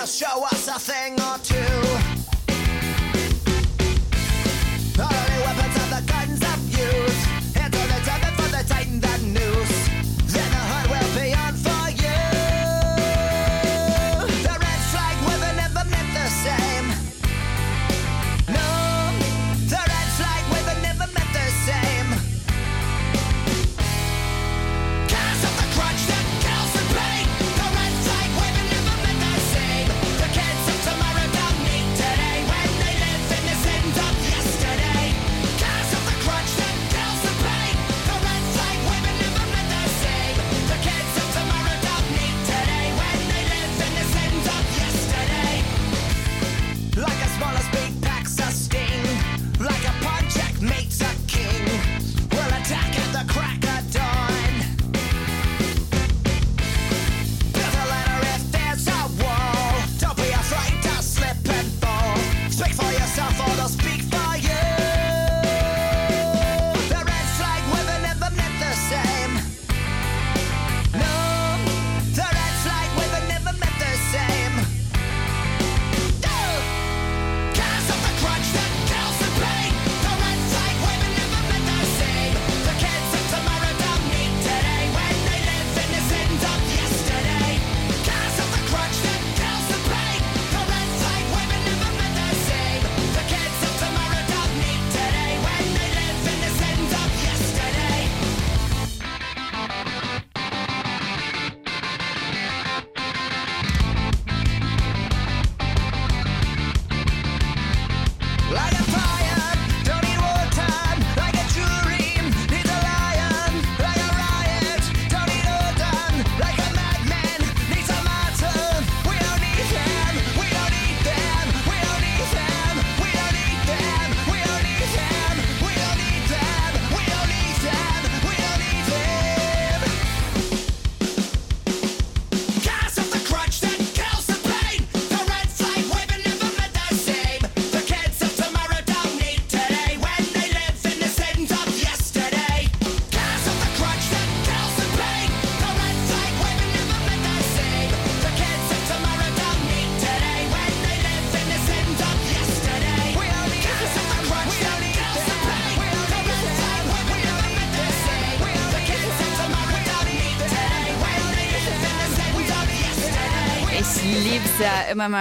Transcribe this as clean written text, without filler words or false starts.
just show us a thing or two. Not only weapons and the guns of youth, until they turn before they tighten the noose, then the hunt will be on for you. The red flag weather never meant the same. No, the red flag weather never meant the same. Cast of the crutch that kills the pain. The red flag weather never meant the same. The kids of tomorrow don't need today when they live in the sins of yesterday. Cast of the crutch that kills the pain. The red flag weather never meant the same. The kids of tomorrow don't need today when they live in the sins of yesterday. Like a smaller speed packs a sting, like a project meets a king. We'll attack at the crack of dawn. Build a ladder if there's a wall. Don't be afraid to slip and fall. Speak for yourself or they'll speak for you. The red flag weather never meant the same. No, the red flag weather never meant the same. Cast of the crutch that kills the pain. The red flag weather never meant the same. The kids of tomorrow don't need today when they live in the sins of yesterday. Cast of the crutch that kills the pain. The red flag weather never meant the same. The kids of tomorrow don't need today when they live in the sins of yesterday. Like a fire, don't need water. Like a dream, needs a lion. Like a riot, don't need order. Like a madman, needs a martyr. We don't need them, we don't need them, we don't need them, we don't need them, we don't need them, we don't need them, we don't need them, we don't need them. Cast of the crutch that kills the pain. The red flag weather never meant the same. The kids of tomorrow don't need today when they live in the sins of yesterday. Cast of the crutch that kills the pain. The red flag weather never meant the same. The kids of tomorrow don't need today when they live in the sins of yesterday. Cast of the crutch that kills the pain. The red flag weather never meant the same. The kids of tomorrow don't need today when they live in the sins of yesterday. Ich lieb's ja immer mal